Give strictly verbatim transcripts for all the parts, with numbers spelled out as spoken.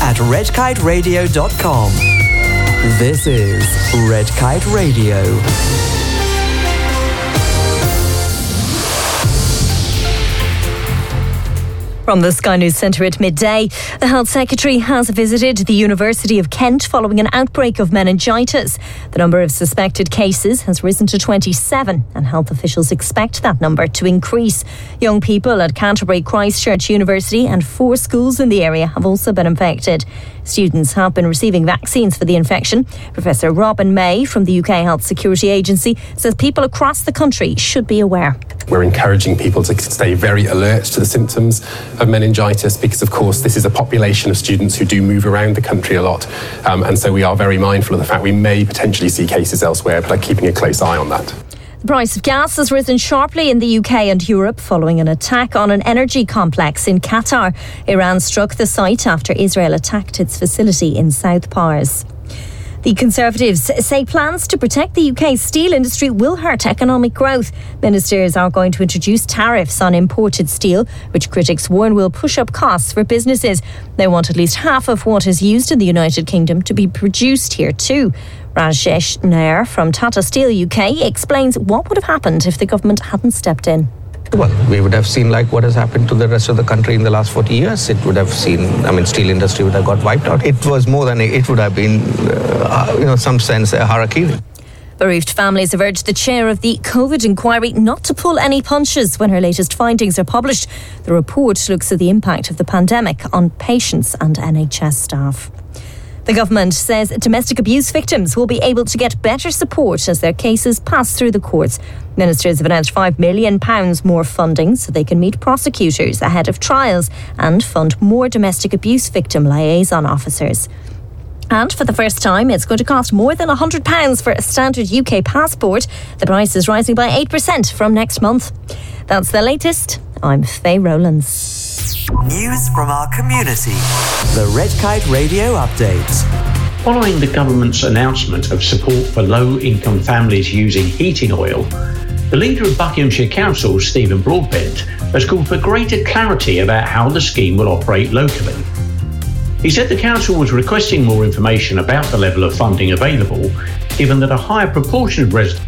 at red kite radio dot com. This is Red Kite Radio. From the Sky News Centre at midday, the Health Secretary has visited the University of Kent following an outbreak of meningitis. The number of suspected cases has risen to twenty-seven, and health officials expect that number to increase. Young people at Canterbury Christ Church University and four schools in the area have also been infected. Students have been receiving vaccines for the infection. Professor Robin May from the U K Health Security Agency says people across the country should be aware. We're encouraging people to stay very alert to the symptoms of meningitis because, of course, this is a population of students who do move around the country a lot. Um, and so we are very mindful of the fact we may potentially see cases elsewhere, but are keeping a close eye on that. The price of gas has risen sharply in the U K and Europe following an attack on an energy complex in Qatar. Iran struck the site after Israel attacked its facility in South Pars. The Conservatives say plans to protect the U K's steel industry will hurt economic growth. Ministers are going to introduce tariffs on imported steel, which critics warn will push up costs for businesses. They want at least half of what is used in the United Kingdom to be produced here too. Rajesh Nair from Tata Steel U K explains what would have happened if the government hadn't stepped in. Well, we would have seen like what has happened to the rest of the country in the last forty years. It would have seen, I mean, steel industry would have got wiped out. It was more than, a, it would have been, uh, you know, some sense a harakiri. Bereaved families have urged the chair of the COVID inquiry not to pull any punches when her latest findings are published. The report looks at the impact of the pandemic on patients and N H S staff. The government says domestic abuse victims will be able to get better support as their cases pass through the courts. Ministers have announced five million pounds more funding so they can meet prosecutors ahead of trials and fund more domestic abuse victim liaison officers. And for the first time, it's going to cost more than one hundred pounds for a standard U K passport. The price is rising by eight percent from next month. That's the latest. I'm Faye Rowlands. News from our community. The Red Kite Radio Update. Following the government's announcement of support for low-income families using heating oil, the leader of Buckinghamshire Council, Stephen Broadbent, has called for greater clarity about how the scheme will operate locally. He said the council was requesting more information about the level of funding available, given that a higher proportion of residents.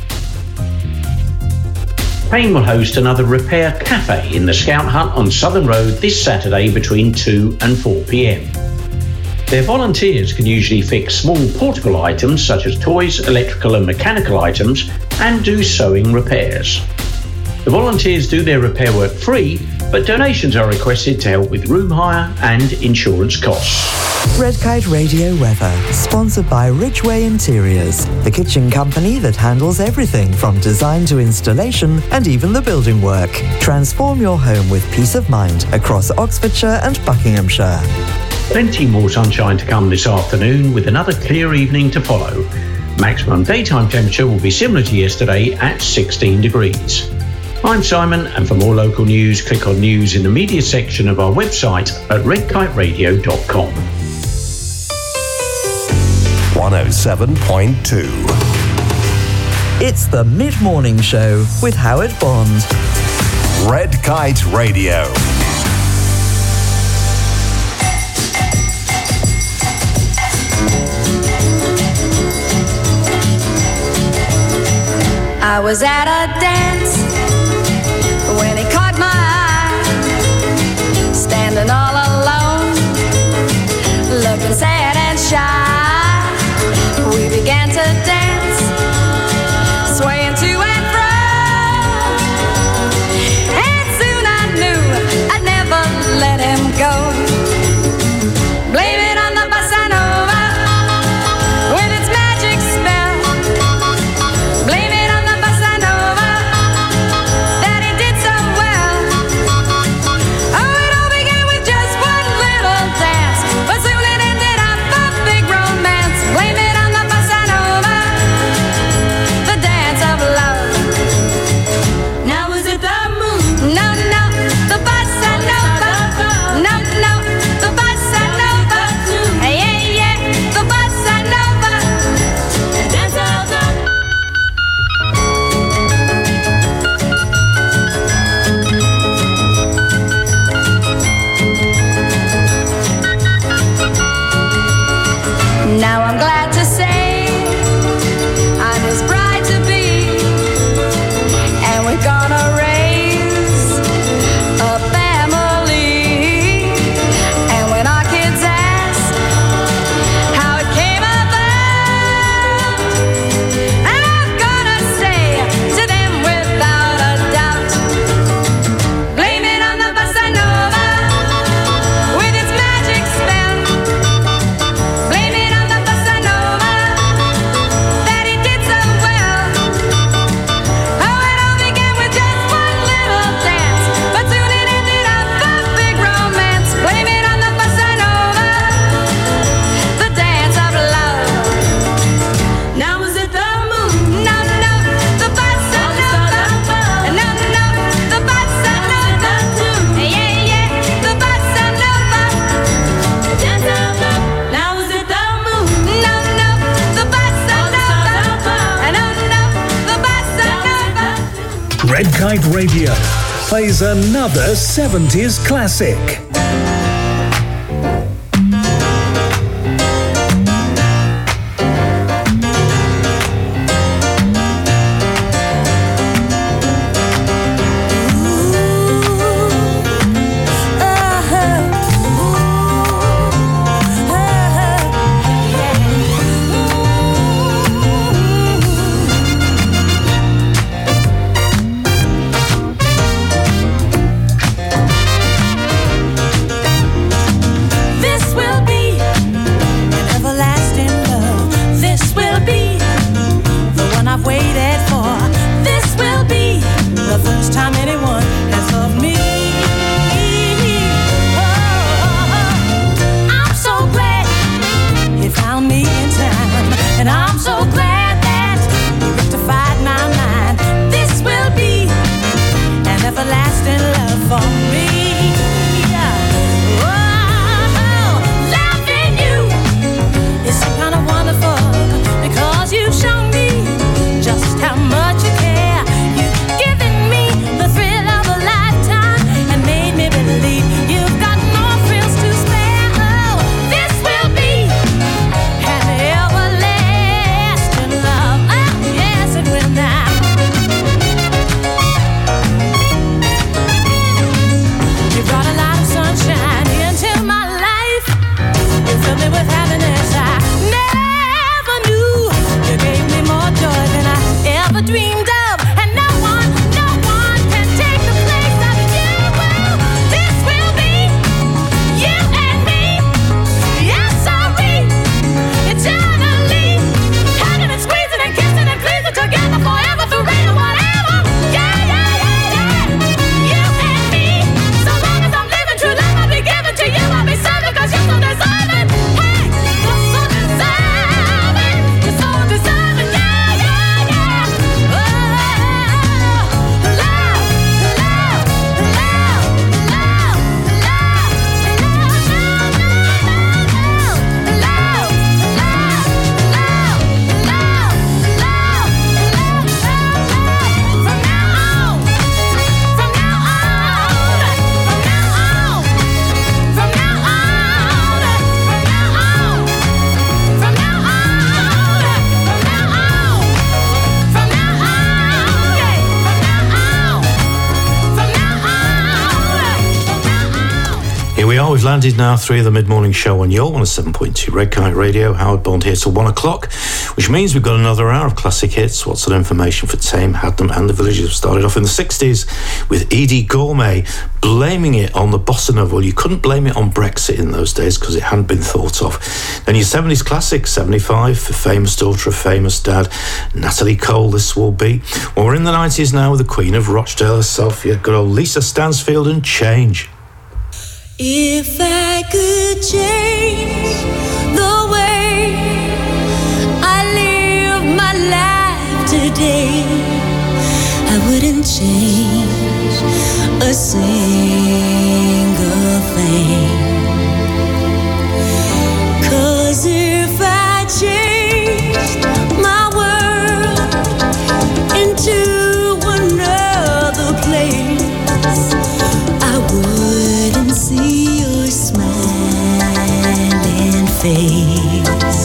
Payne will host another repair cafe in the Scout Hut on Southern Road this Saturday between two and four p.m. Their volunteers can usually fix small portable items such as toys, electrical and mechanical items, and do sewing repairs. The volunteers do their repair work free, but donations are requested to help with room hire and insurance costs. Red Kite Radio weather, sponsored by Ridgeway Interiors, the kitchen company that handles everything from design to installation and even the building work. Transform your home with peace of mind across Oxfordshire and Buckinghamshire. Plenty more sunshine to come this afternoon with another clear evening to follow. Maximum daytime temperature will be similar to yesterday at sixteen degrees. I'm Simon, and for more local news, click on news in the media section of our website at red kite radio dot com. one oh seven point two. It's the Mid-Morning Show with Howard Bond. Red Kite Radio. I was at a dance when he caught my eye, standing all alone, looking sad and shy. We began to dance, swaying to and fro, and soon I knew I'd never let him go. Blame it on the bossa nova with its magic spell. Blame it on the bossa nova Red Kite Radio plays another seventies classic. We've landed now, three of the mid-morning show on your one oh seven point two Red Kite Radio. Howard Bond here till one o'clock, which means we've got another hour of classic hits. What's that information for Tame, Hadnam and the Villagers? We started off in the sixties with Edie Gourmet blaming it on the bossa nova. Well, you couldn't blame it on Brexit in those days because it hadn't been thought of. Then your seventies classic, seventy-five, for Famous Daughter of Famous Dad, Natalie Cole, This Will Be. Well, we're in the nineties now with the Queen of Rochdale herself, yeah, good old Lisa Stansfield and Change. If I could change the way I live my life today, I wouldn't change a single thing. 'Cause if I changed my world into another place, I wouldn't see your smiling face.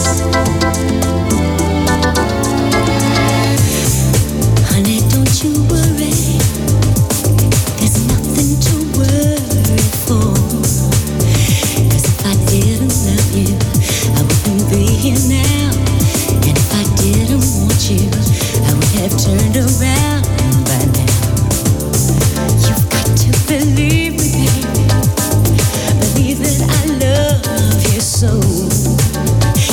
Honey, don't you worry, there's nothing to worry for. 'Cause if I didn't love you, I wouldn't be here now. And if I didn't want you, I would have turned around by now. You've got to believe me, baby. Believe that I love you so.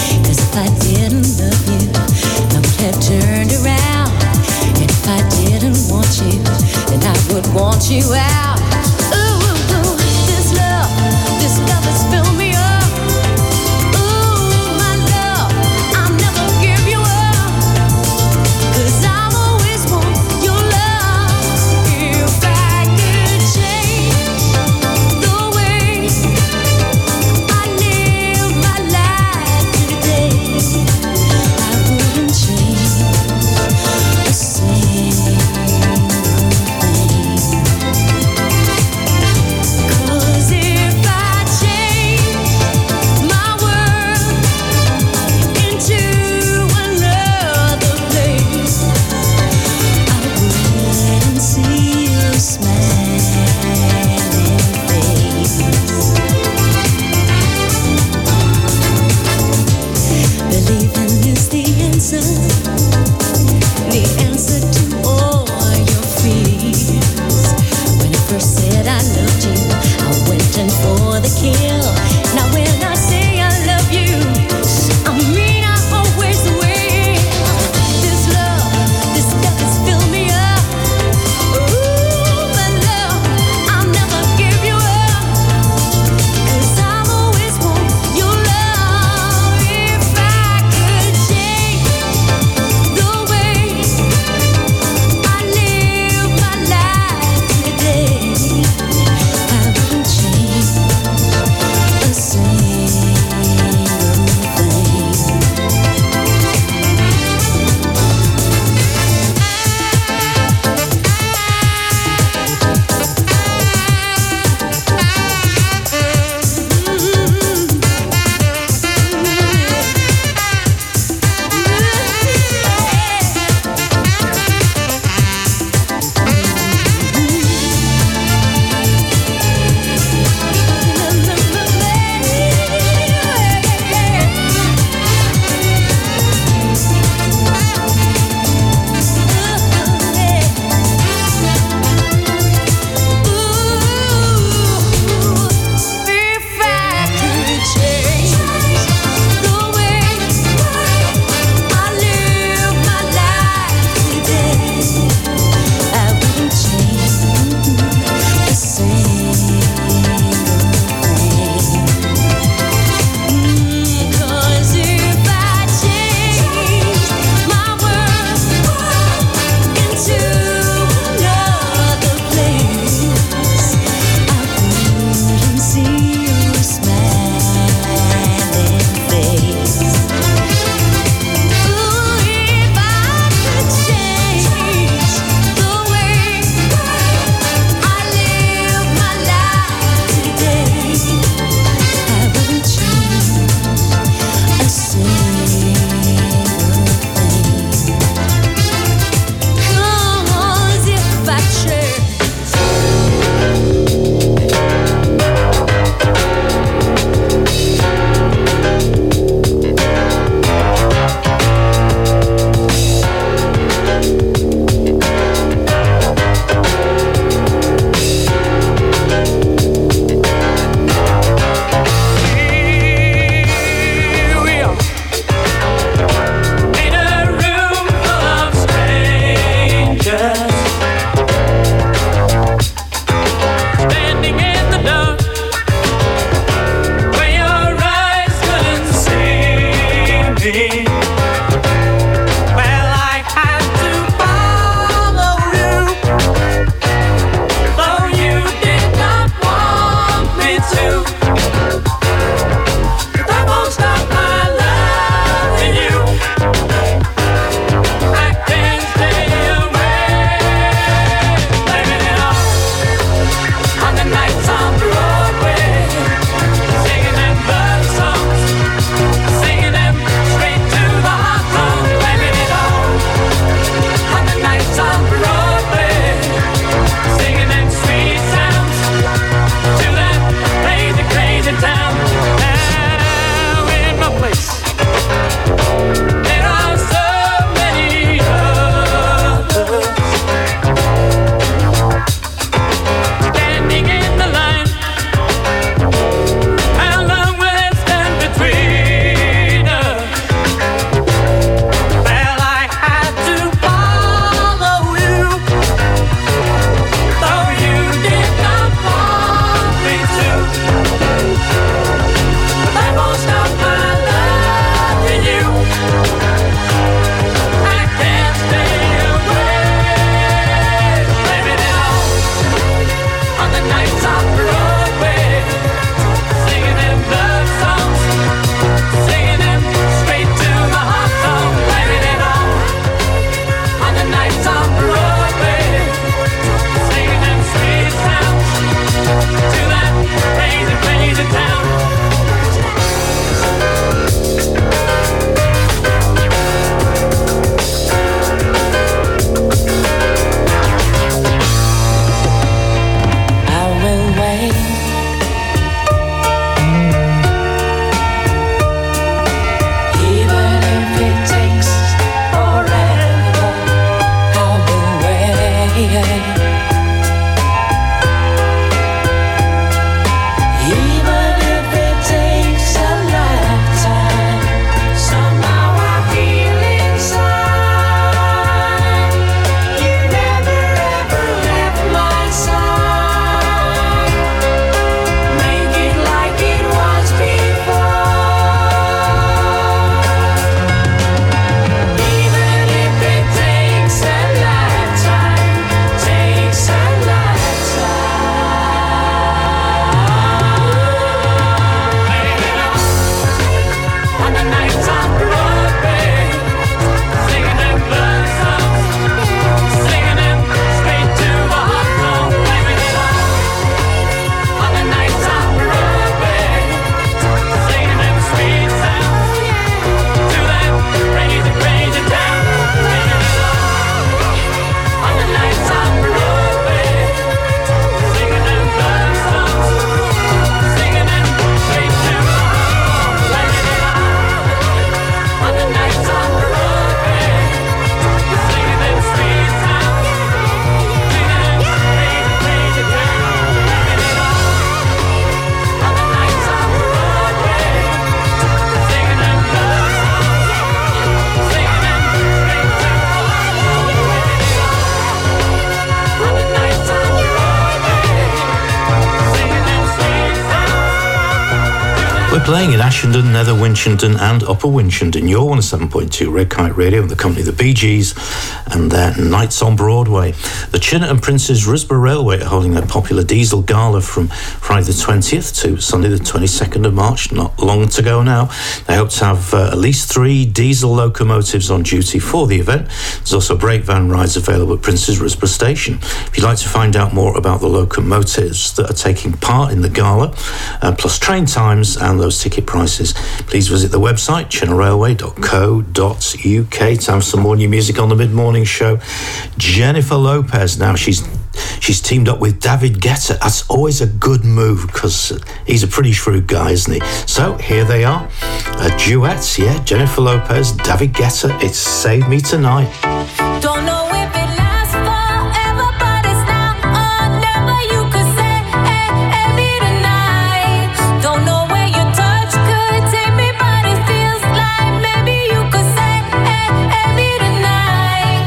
playing in Ashenden, Nether Winchenden and Upper Winchenden. You're one oh seven point two Red Kite Radio and the company The Bee Gees and their Nights on Broadway. The Chinner and Princes Risborough Railway are holding their popular diesel gala from Friday the twentieth to Sunday the twenty-second of March, not long to go now. They hope to have uh, at least three diesel locomotives on duty for the event. There's also brake van rides available at Princes Risborough Station. If you'd like to find out more about the locomotives that are taking part in the gala, uh, plus train times and those ticket prices, please visit the website chinner railway dot co dot uk. To have some more new music on the mid-morning show, Jennifer Lopez. Now she's she's teamed up with David Guetta. That's always a good move because he's a pretty shrewd guy, isn't he? So here they are, a duet. Yeah, Jennifer Lopez, David Guetta. It's Save Me Tonight. Don't know if it lasts forever, but it's now or never. You could say, hey, hey, me tonight. Don't know where your touch could take me, but it feels like maybe you could say, hey, hey, me tonight.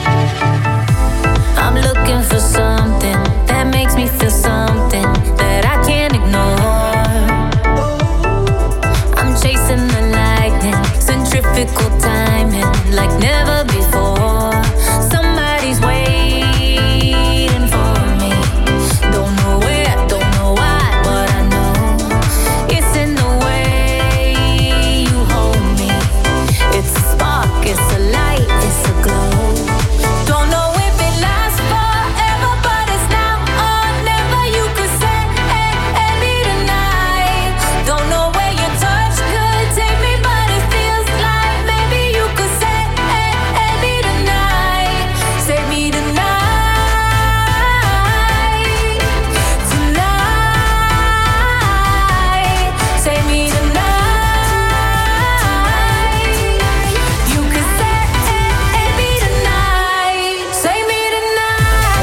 I'm looking for something that makes me feel something that I can't ignore. I'm chasing the lightning, centrifugal timing like never before. Somebody's waiting for me. Don't know where, don't know why, but I know it's in the way you hold me. It's a spark, it's a light, it's a glow. Don't know if it lasts forever, but it's now or never. You could say, hey, hey, me tonight. Don't know where your touch could take me, but it feels like maybe you could say, hey, hey, me tonight. Save me tonight. Tonight. Save me tonight. You could say, hey, hey, me tonight. Save me tonight.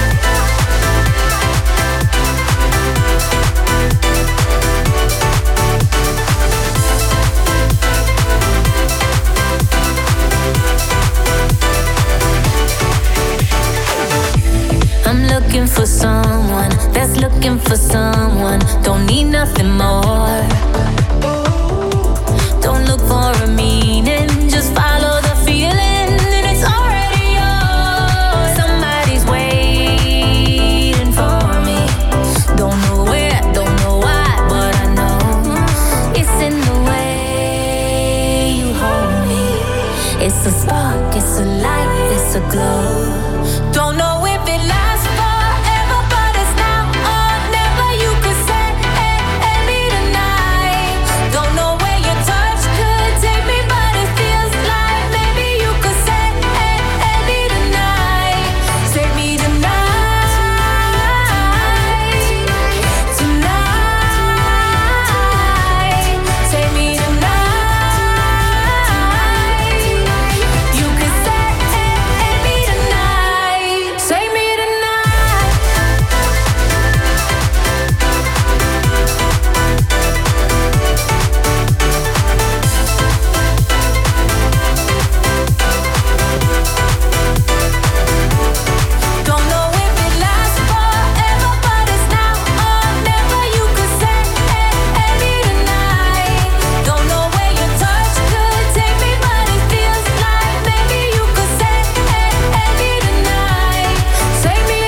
I'm looking for someone that's looking for someone. Don't need nothing more. Don't look for a meaning, just follow the feeling, and it's already yours. Somebody's waiting for me. Don't know where, don't know why, but I know it's in the way you hold me. It's a spark, it's a light, it's a glow. Don't know if it lasts forever, but it's now or never. You could say, hey, hey, me tonight. Don't know where your touch could take me, but it feels like maybe you could say, hey, hey, me tonight. Save me tonight. Tonight. Save me tonight. You could say, hey, hey, me tonight. Save me tonight. Don't know if it lasts forever, but it's now or never. You could say, hey, hey, me tonight. Don't know where your touch could take me, but it feels like maybe you could say, hey, hey, me tonight. Save me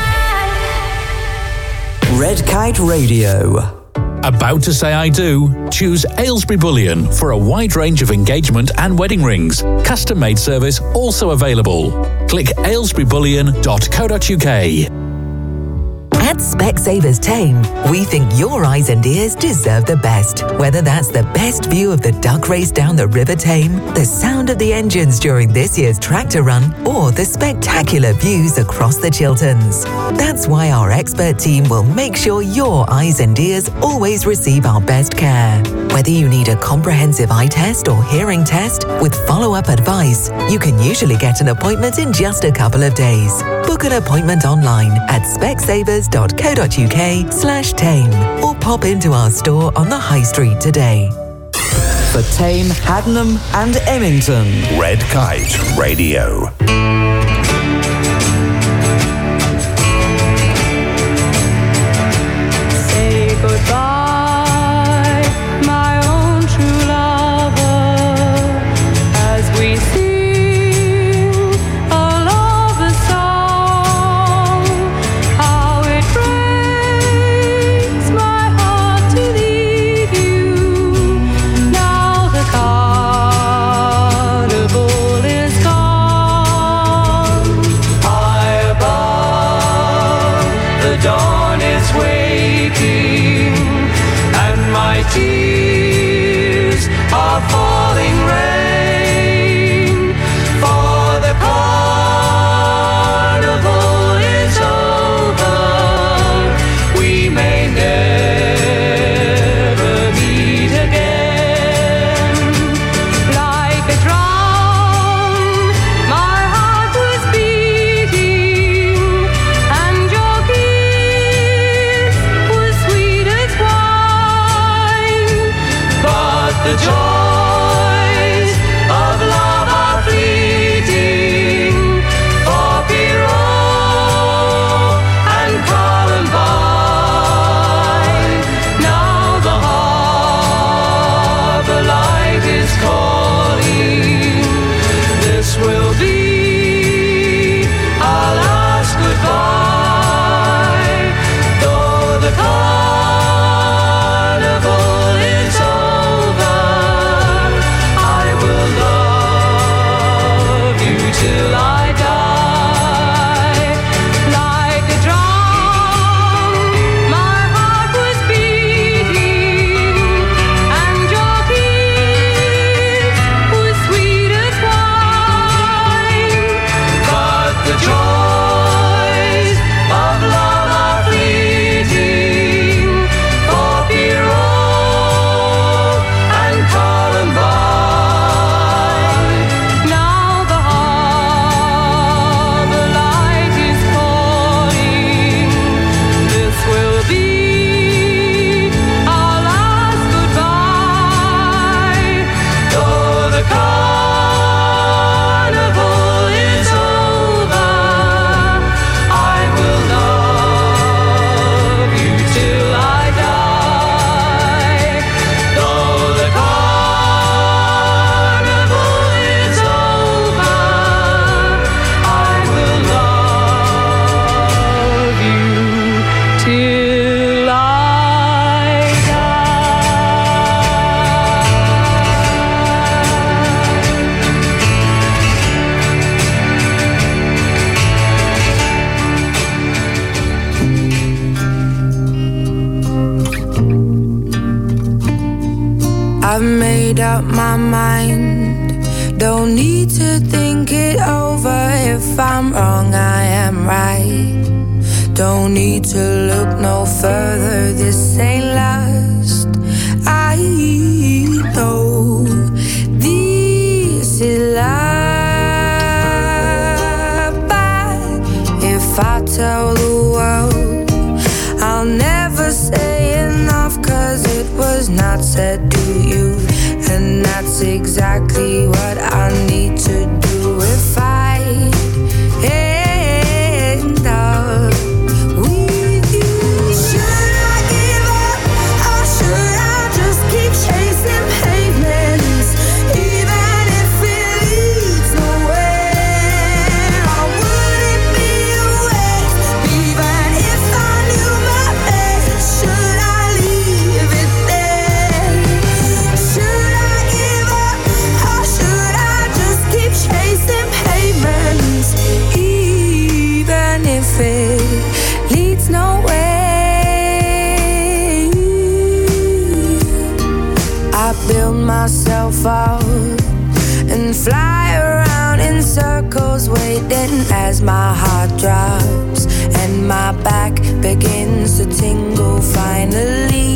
tonight. Red Kite Radio. About to say I do? Choose Aylesbury Bullion for a wide range of engagement and wedding rings. Custom made service also available. Click aylesbury bullion dot co dot uk. At Specsavers Tame, we think your eyes and ears deserve the best. Whether that's the best view of the duck race down the River Tame, the sound of the engines during this year's tractor run, or the spectacular views across the Chilterns. That's why our expert team will make sure your eyes and ears always receive our best care. Whether you need a comprehensive eye test or hearing test with follow-up advice, you can usually get an appointment in just a couple of days. Book an appointment online at specsavers dot co dot uk slash tame or pop into our store on the High Street today. For Tame, Haddenham and Emmington. Red Kite Radio. Say goodbye, my fleeting, and my tears are falling rain, for the carnival is over. We may never meet again. Like a drum, my heart was beating, and your kiss was sweet as wine. But the joys of love are fleeting, for Pierrot and Columbine. Now the harbor light is calling. This will be our last goodbye. Though the carnival is over, I will love you till I die. Like a drum, my heart was beating, and your kiss was sweet as wine. But the joys of love are fleeting, for Pierrot and Columbine. Now the harbor light is calling. This will be our last goodbye. Though the carnival is over, I will love you till I die. Though the carnival is over, I will love you till I I've made up my mind. Don't need to think it over. If I'm wrong, I am right. Don't need to look no further. This ain't last. I know this is life. But if I tell the world, I'll never say enough, 'cause it was not said to you. And that's exactly what I need to do if I end up with you. Should I give up, or should I just keep chasing pavements, even if it leads nowhere? Or would it be a waste, even if I knew my best? Should I leave it there? Should I give up, or should I just keep chasing pavements, even if it leads nowhere? I build myself up and fly around in circles, waiting as my heart drops and my back begins to tingle finally.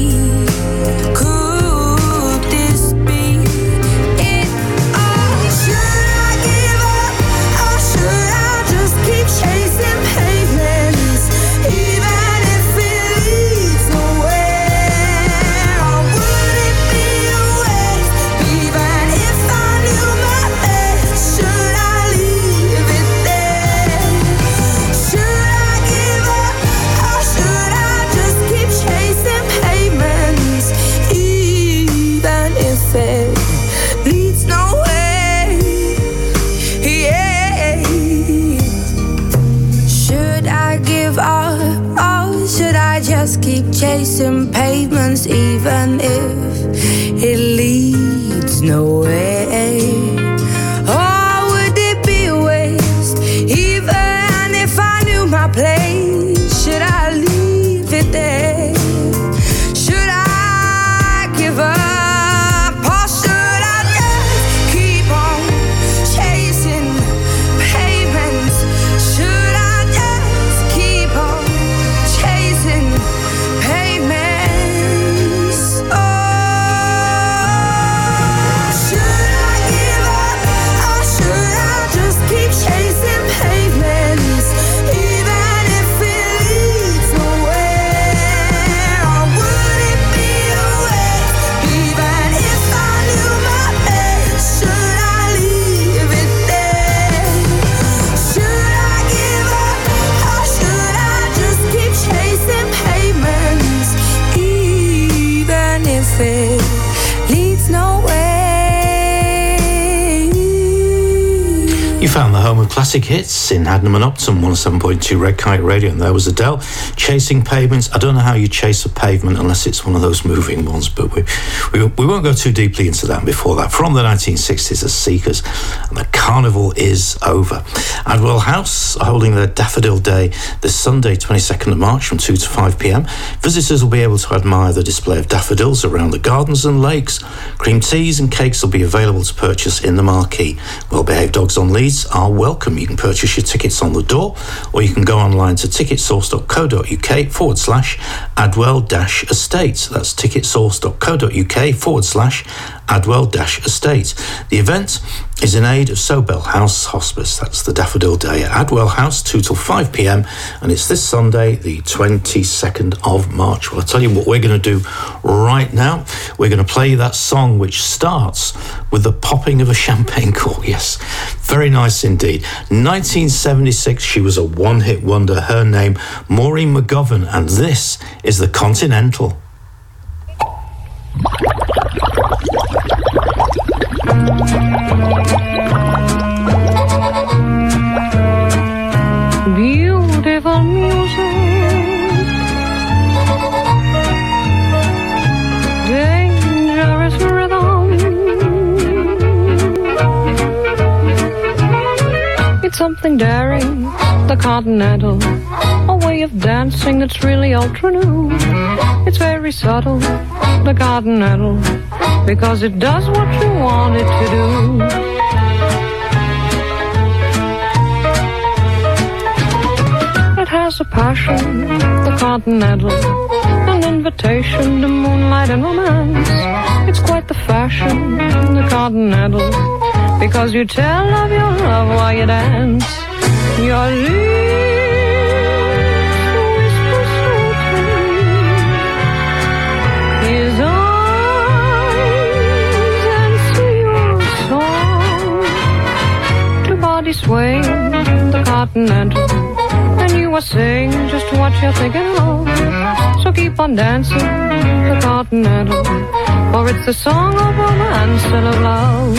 Could this be it all? Should I give up, or should I just keep chasing pavements, even if it leads nowhere? Or would it be a waste, even if I knew my best? Should I leave it there? Should I give up, or should I just keep chasing pavements, found the home of classic hits in Hadnam and Upton, one oh seven point two Red Kite Radio, and there was Adele, Chasing Pavements. I don't know how you chase a pavement unless it's one of those moving ones, but we we, we won't go too deeply into that. Before that, from the nineteen sixties, the Seekers, and the carnival is over. Adwell House are holding their Daffodil Day this Sunday, twenty-second of March, from two to five p.m. Visitors will be able to admire the display of daffodils around the gardens and lakes. Cream teas and cakes will be available to purchase in the marquee. Well-behaved dogs on leads are welcome. You can purchase your tickets on the door, or you can go online to ticketsource.co.uk forward slash Adwell dash estate. That's ticketsource.co.uk forward slash Adwell dash estate. The event is in aid of Sobel House Hospice. That's the Daffodil Day at Adwell House, two till five p.m, and it's this Sunday, the twenty-second of March. Well, I'll tell you what we're going to do right now. We're going to play that song which starts with the popping of a champagne cork. Yes, very nice indeed. nineteen seventy-six, she was a one-hit wonder. Her name, Maureen McGovern, and this is the Continental. Beautiful music, dangerous rhythm. It's something daring, the Continental, a way of dancing that's really ultra new. It's very subtle, the Continental, because it does what you want it to do. It has a passion, the Continental, an invitation to moonlight and romance. It's quite the fashion, the Continental, because you tell of your love while you dance. Your lips whisper sweetly, his eyes answer your song. Two bodies swaying, the Continental, and you are saying just what you're thinking of. So keep on dancing, the Continental, for it's the song of romance and of love.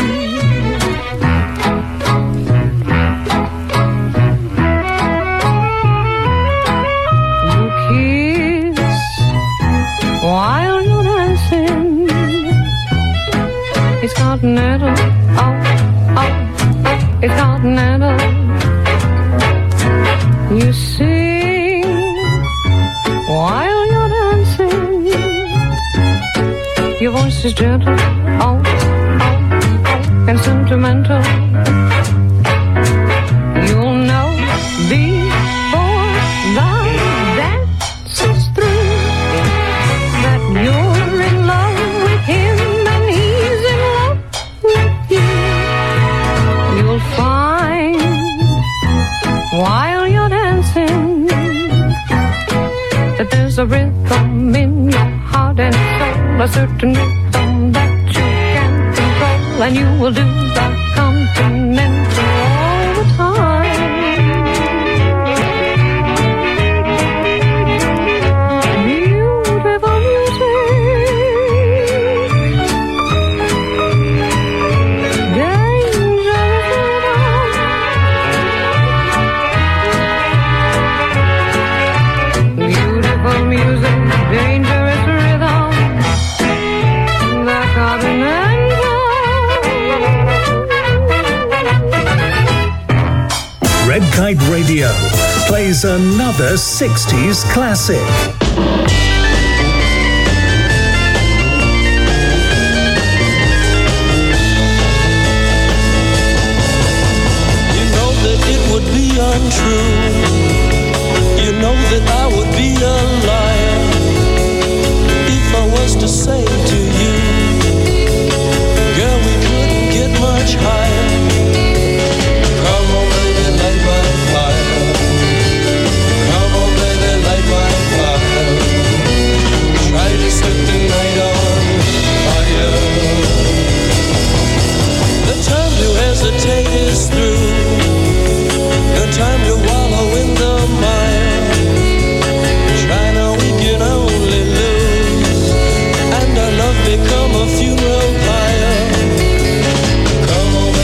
You kiss while you're dancing. It's Continental, oh, oh, it's Continental. You sing while you're dancing. Your voice is gentle, oh, oh, oh, and sentimental. You'll know before the dance is through that you're in love with him and he's in love with you. You'll find while you're dancing that there's a rhythm in your heart and soul, a certain rhythm that you can't control, and you will do the Continental all the time. Beautiful music, dangerous rhythm. Beautiful music, dangerous rhythm, the Continental. Red Kite Radio plays another sixties classic. You know that it would be untrue. You know that I would be a liar if I was to say to you, girl, we couldn't get much higher. Come on, baby, light my fire. Come on, baby, light my fire. Try to set the night on fire. The time to hesitate is through. No time to wallow in the mire. China, we can only lose, and our love become a funeral pyre. Come on,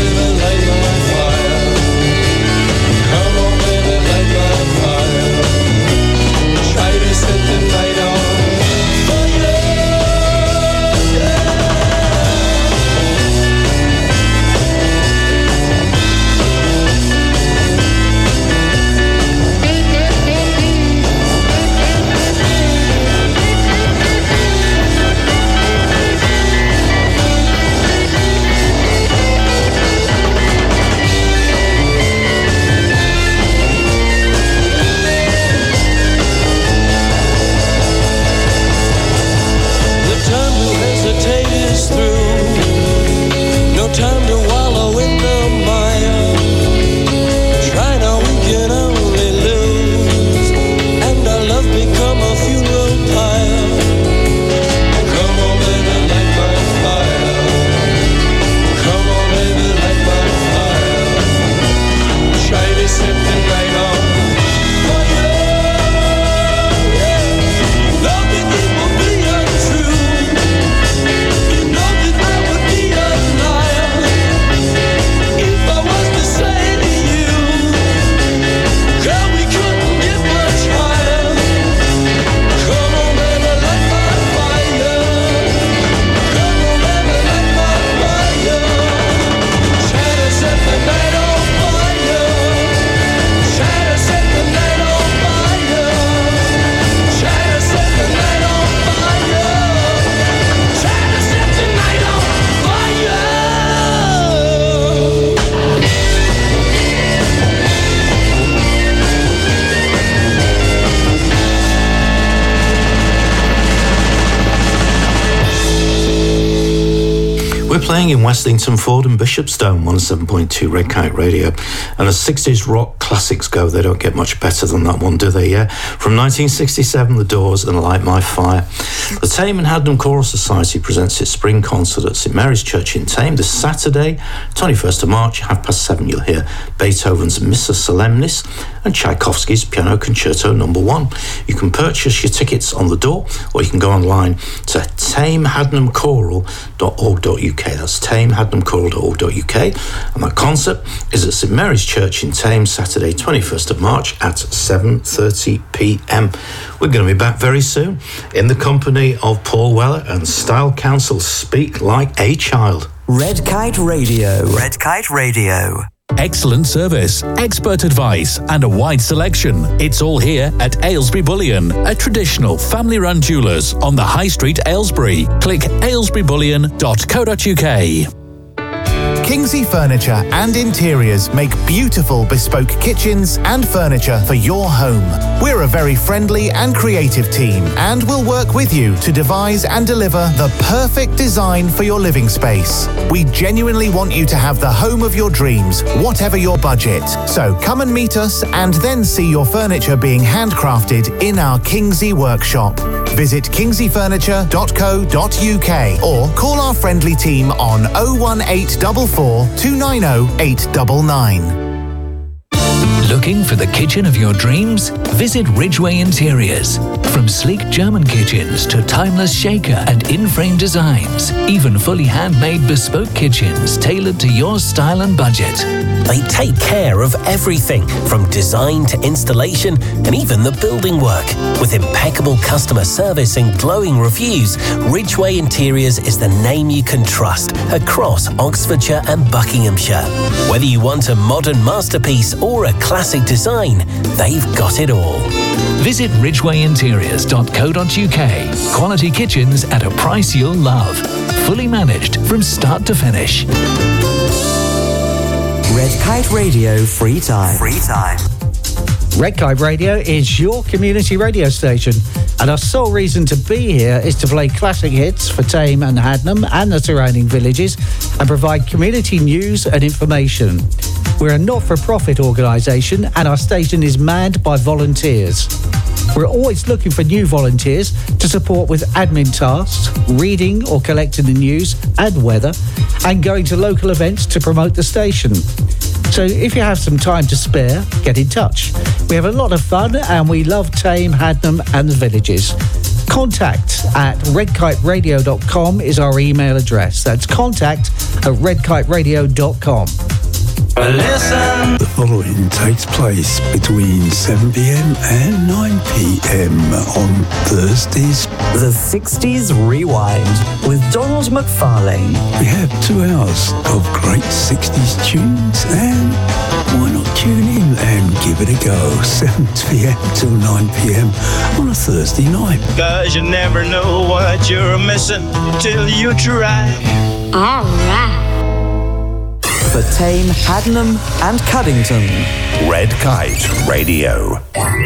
playing in Westington, Ford and Bishopstone, one oh seven point two Red Kite Radio. And as sixties rock classics go, they don't get much better than that one, do they? Yeah. From nineteen sixty-seven, The Doors and Light My Fire. The Tame and Hadnam Choral Society presents its spring concert at St Mary's Church in Tame this Saturday, twenty-first of March, half past seven. You'll hear Beethoven's Missa Solemnis and Tchaikovsky's Piano Concerto Number One. You can purchase your tickets on the door, or you can go online to tame hadnam choral dot org dot U K. That's tame hadnam choral dot org dot U K. And that concert is at St Mary's Church in Tame, Saturday, twenty-first of March at seven thirty p m. We're going to be back very soon in the company of Paul Weller and Style Council Speak Like a Child. Red Kite Radio. Red Kite Radio. Excellent service, expert advice, and a wide selection. It's all here at Aylesbury Bullion, a traditional family-run jewellers on the High Street, Aylesbury. Click aylesbury bullion dot co dot U K. Kingsley Furniture and Interiors make beautiful bespoke kitchens and furniture for your home. We're a very friendly and creative team, and we'll work with you to devise and deliver the perfect design for your living space. We genuinely want you to have the home of your dreams, whatever your budget. So come and meet us and then see your furniture being handcrafted in our Kingsley workshop. Visit kingsley furniture dot co dot U K or call our friendly team on oh one eight four four, two nine oh, eight nine nine. Looking for the kitchen of your dreams? Visit Ridgeway Interiors. From sleek German kitchens to timeless shaker and in-frame designs, even fully handmade bespoke kitchens tailored to your style and budget. They take care of everything from design to installation and even the building work. With impeccable customer service and glowing reviews, Ridgeway Interiors is the name you can trust across Oxfordshire and Buckinghamshire. Whether you want a modern masterpiece or a classic design, they've got it all. Visit ridgeway interiors dot co dot U K. Quality kitchens at a price you'll love. Fully managed from start to finish. Red Kite Radio Free Time. Free Time. Red Kite Radio is your community radio station, and our sole reason to be here is to play classic hits for Tame and Hadnam and the surrounding villages and provide community news and information. We're a not-for-profit organisation, and our station is manned by volunteers. We're always looking for new volunteers to support with admin tasks, reading or collecting the news and weather, and going to local events to promote the station. So if you have some time to spare, get in touch. We have a lot of fun, and we love Tame, Hadnam and the villages. Contact at red kite radio dot com is our email address. That's contact at red kite radio dot com. Listen. The following takes place between seven p m and nine p m on Thursdays. The sixties Rewind with Donald McFarlane. We have two hours of great sixties tunes, and why not tune in and give it a go? seven p m till nine p m on a Thursday night. Cause you never know what you're missing till you try. All right. For Tame, Hadnam and Cuddington. Red Kite Radio.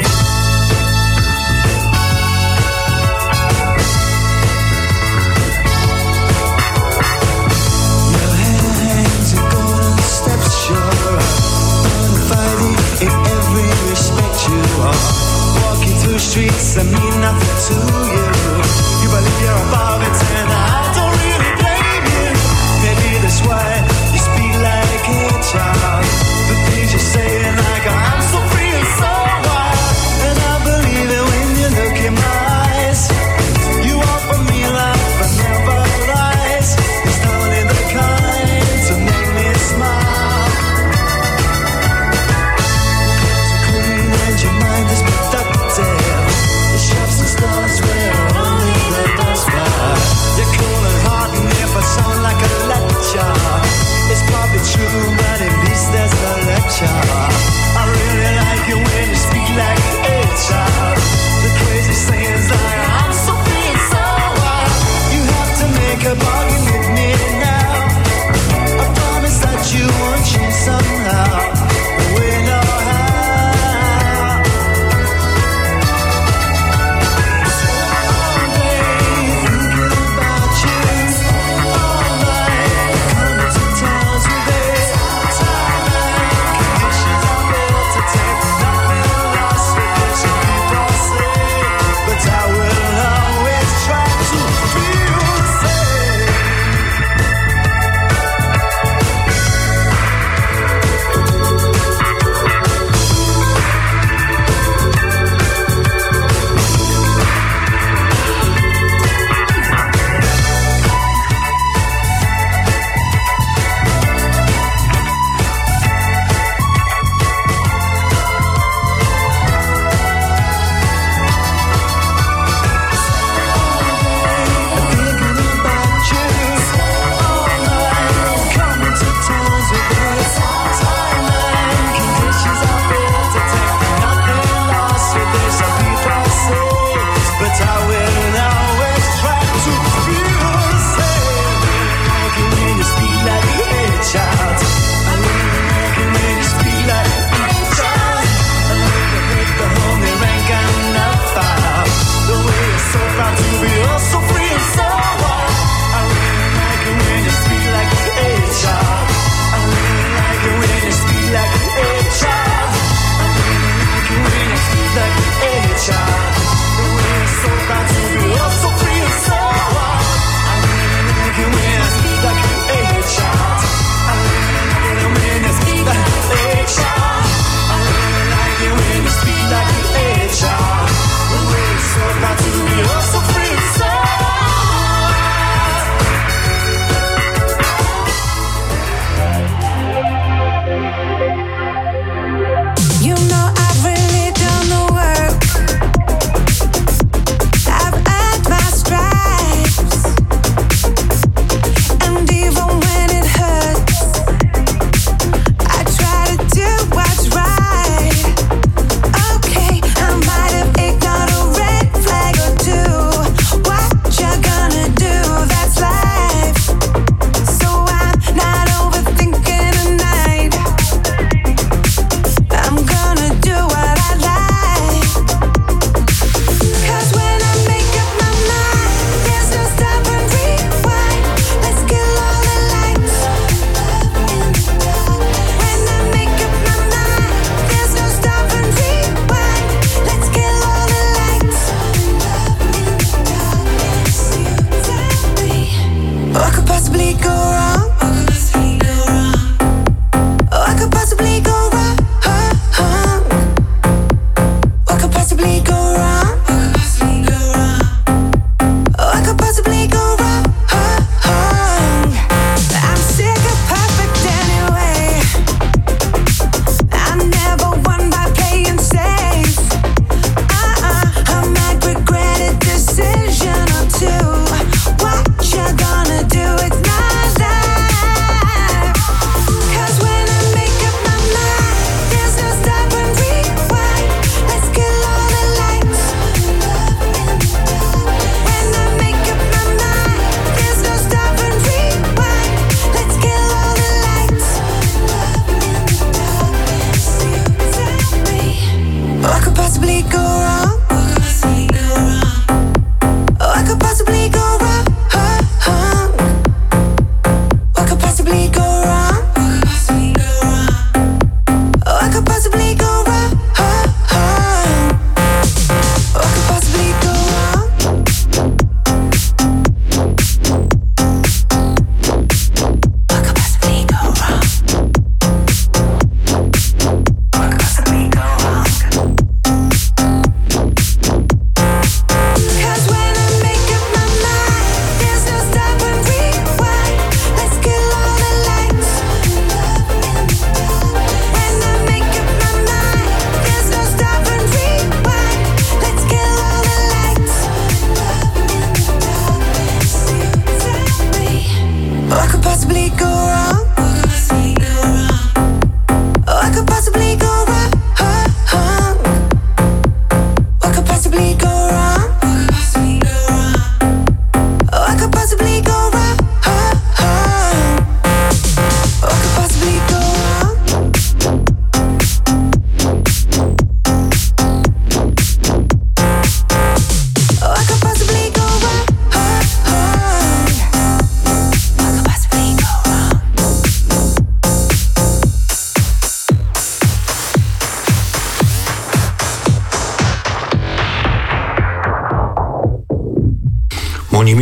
Streets that mean nothing to you. You believe you're above it, and I don't really blame you. Maybe that's why you speak like a child. The things you say, like I'm so free and so wild. And I believe it when you look in my eyes. You offer me life but never lies. It's only the kind to make me smile. Clean and your mind is productive. Stars where only the dust fly. You're cool and hot, and if I sound like a lecture, it's probably true, but at least there's a lecture. I really like it when you speak like a child. The crazy sayings like I'm so free and so wild. You have to make a bargain with me now. I promise that you won't change somehow. We know how.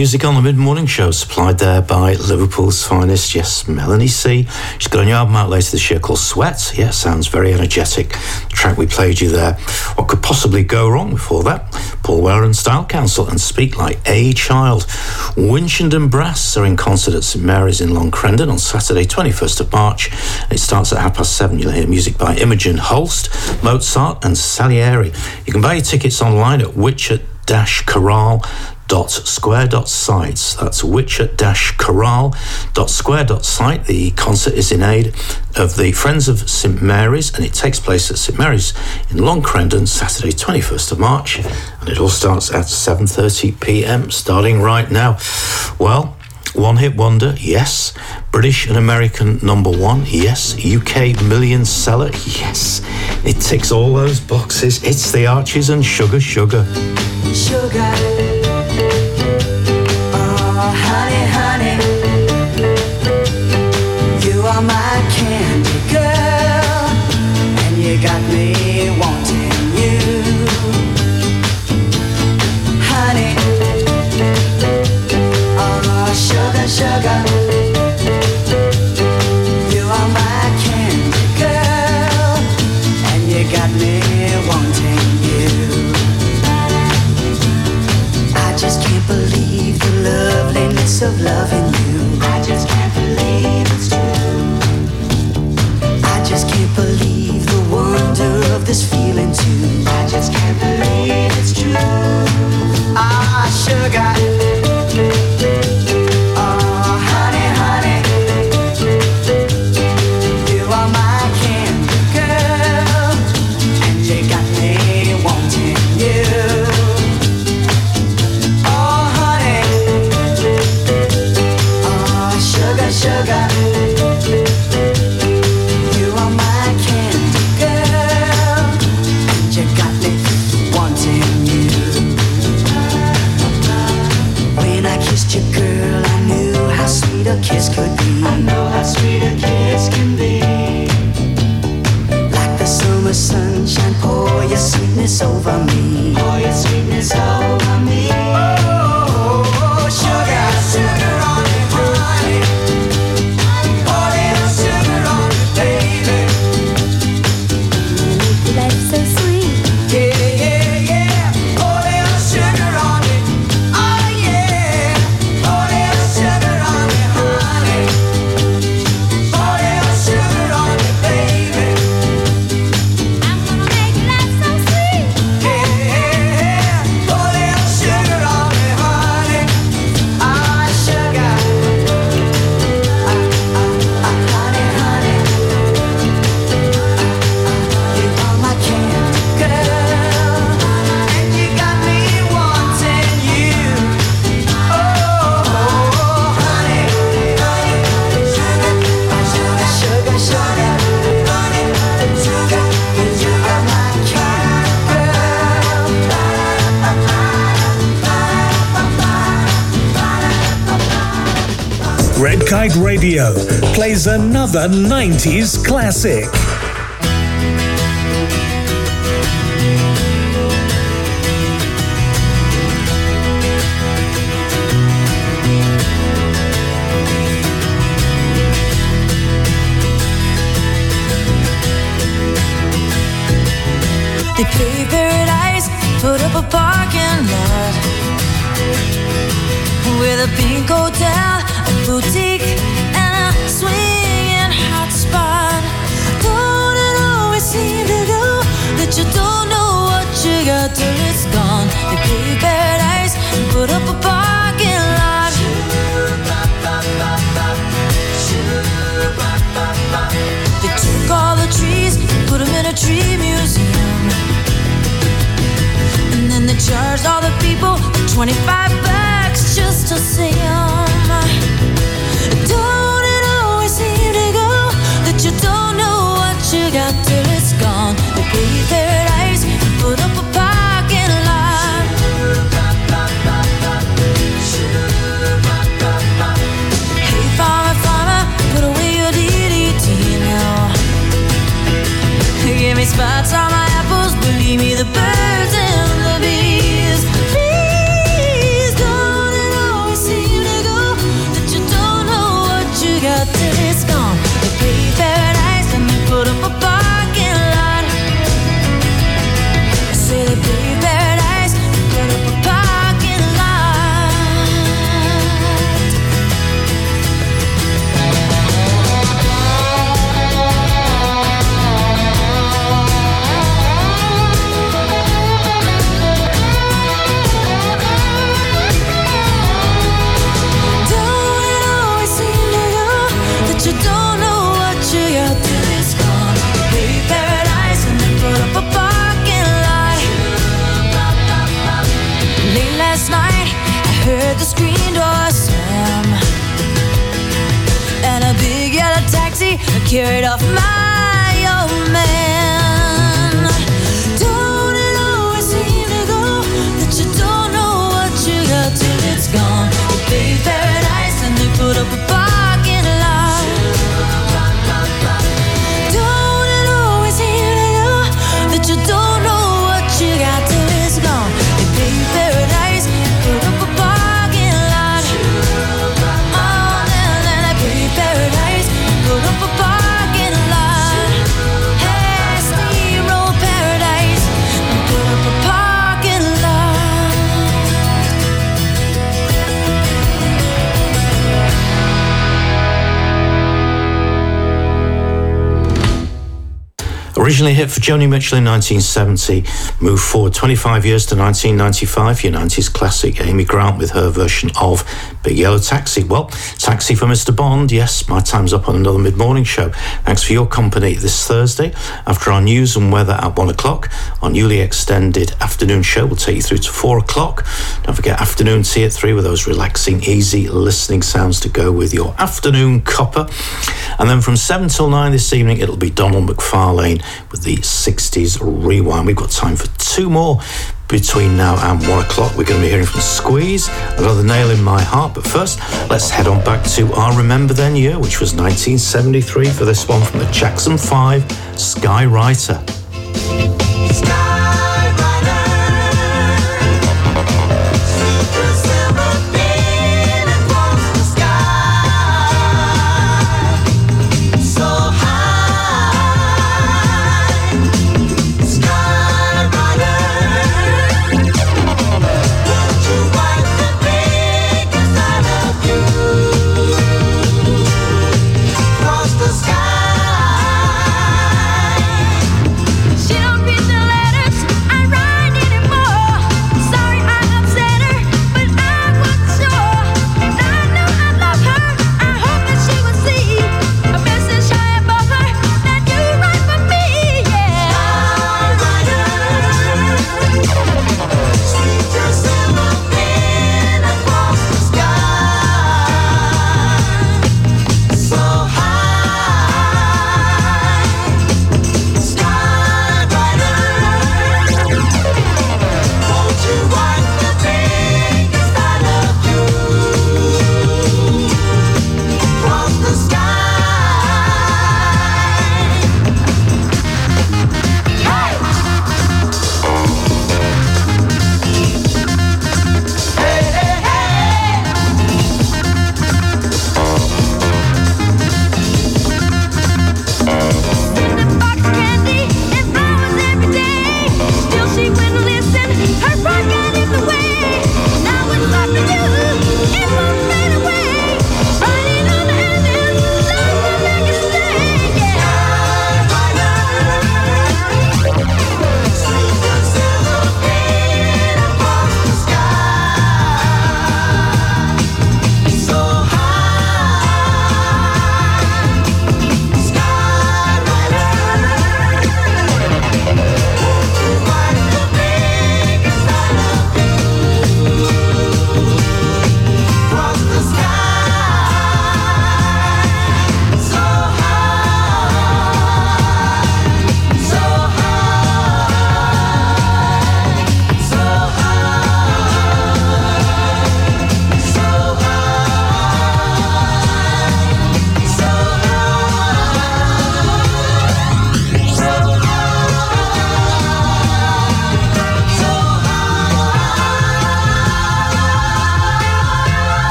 Music on the mid-morning show, supplied there by Liverpool's finest, yes, Melanie C. She's got a new album out later this year called Sweat. Yeah, sounds very energetic. The track we played you there. What could possibly go wrong before that? Paul Weller and Style Council and Speak Like a Child. Winchenden Brass are in concert at St Mary's in Long Crendon on Saturday, twenty-first of March. It starts at half past seven. You'll hear music by Imogen Holst, Mozart and Salieri. You can buy your tickets online at Witcher Chorale dot square dot sites. That's Witcher Chorale dot square dot site. The concert is in aid of the Friends of St Mary's, and it takes place at St Mary's in Long Crendon, Saturday, twenty-first of March, and it all starts at seven thirty p m, starting right now. Well, one hit wonder, yes. British and American number one, yes. U K million seller, yes. It ticks all those boxes. It's the Archies and Sugar Sugar. Sugar, oh honey, honey, you are my candy girl, and you got me wanting you, honey, oh sugar, sugar, you are my candy girl, and you got me wanting you. I just can't believe the loveliness of loving you. I just can't believe it's true. I just can't believe the wonder of this feeling too. I just can't believe it's true. Ah, sugar. Oh, honey, honey, you are my candy girl, and you got me wanting you. Sugar, you are my candy girl, and you got me wanting you. When I kissed you, girl, I knew how sweet a kiss could be. I know how sweet a kiss can be. Like the summer sunshine, pour your sweetness over me. Pour your sweetness over me. Oh, sugar, sugar on it, honey. Red Kite Radio plays another nineties classic. They paved paradise, put up a parking lot with a pink hotel, a boutique, and a swinging hot spot. Don't it always seem to go that you don't know what you got till it's gone? They paved paradise, put up a parking lot. They took all the trees, put them in a tree museum, and then they charged all the people twenty-five bucks just to see them. Don't it always seem to go that you don't know what you got till it's gone? They paved paradise, put up a parking lot. Hey farmer, farmer, put away your D D T now. Give me spots on my apples, believe me, the birds and the bees. Please me, carried off my old man. Don't it always seem to go that you don't know what you got till it's gone? You pay paradise and they put up a parking lot. Don't it always seem to go that you don't know what you got till it's gone? You pay paradise and put up a parking lot. Oh, then, then I pay paradise and put up a parking lot. Hey, steamroll paradise and put up a parking lot. Originally hit for Joni Mitchell in nineteen seventy, moved forward twenty-five years to nineteen ninety-five, your nineties classic, Amy Grant with her version of Big Yellow Taxi. Well, Taxi for Mister Bond. Yes, my time's up on another mid-morning show. Thanks for your company this Thursday. After our news and weather at one o'clock, our newly extended afternoon show will take you through to four o'clock. Don't forget afternoon tea at three with those relaxing, easy listening sounds to go with your afternoon cuppa. And then from seven till nine this evening, it'll be Donald McFarlane with the sixties Rewind. We've got time for two more between now and one o'clock. We're going to be hearing from Squeeze, another Nail in My Heart. But first, let's head on back to our Remember Then year, which was nineteen seventy-three for this one from the Jackson five, Skywriter. Across the sky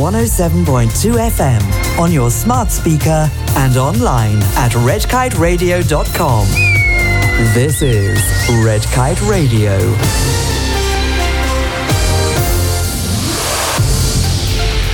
one oh seven point two F M on your smart speaker and online at red kite radio dot com. This is Red Kite Radio.